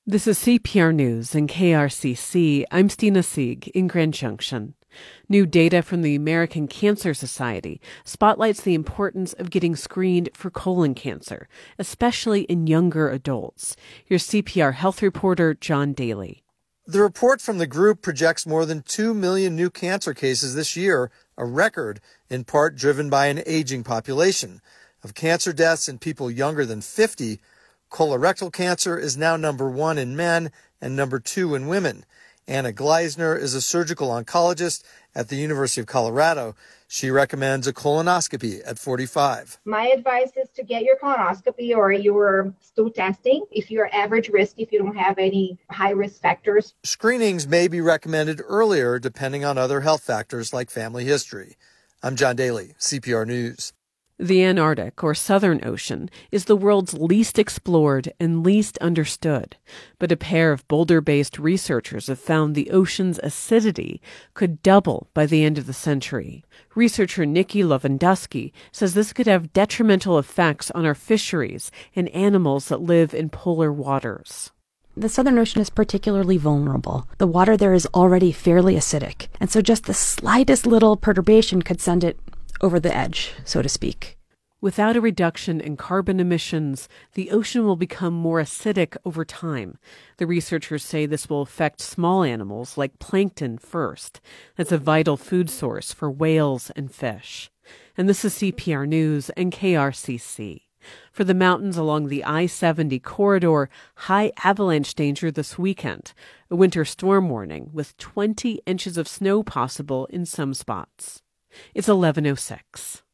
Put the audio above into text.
This is CPR News and KRCC. I'm Stina Sieg in Grand Junction. New data from the American Cancer Society spotlights the importance of getting screened for colon cancer, especially in younger adults. Here's CPR health reporter John Daly. The report from the group projects more than 2 million new cancer cases this year, a record in part driven by an aging population. Of cancer deaths in people younger than 50, colorectal cancer is now number 1 in men and number 2 in women. Anna Gleisner is a surgical oncologist at the University of Colorado. She recommends a colonoscopy at 45. My advice is to get your colonoscopy or your stool testing if you're average risk, if you don't have any high risk factors. Screenings may be recommended earlier depending on other health factors like family history. I'm John Daly, CPR News. The Antarctic, or Southern Ocean, is the world's least explored and least understood. But a pair of Boulder-based researchers have found the ocean's acidity could double by the end of the century. Researcher Nikki Lewandowski says this could have detrimental effects on our fisheries and animals that live in polar waters. The Southern Ocean is particularly vulnerable. The water there is already fairly acidic, and so just the slightest little perturbation could send it over the edge, so to speak. Without a reduction in carbon emissions, the ocean will become more acidic over time. The researchers say this will affect small animals like plankton first. That's a vital food source for whales and fish. And this is CPR News and KRCC. For the mountains along the I-70 corridor, high avalanche danger this weekend. A winter storm warning with 20 inches of snow possible in some spots. It's 11:06.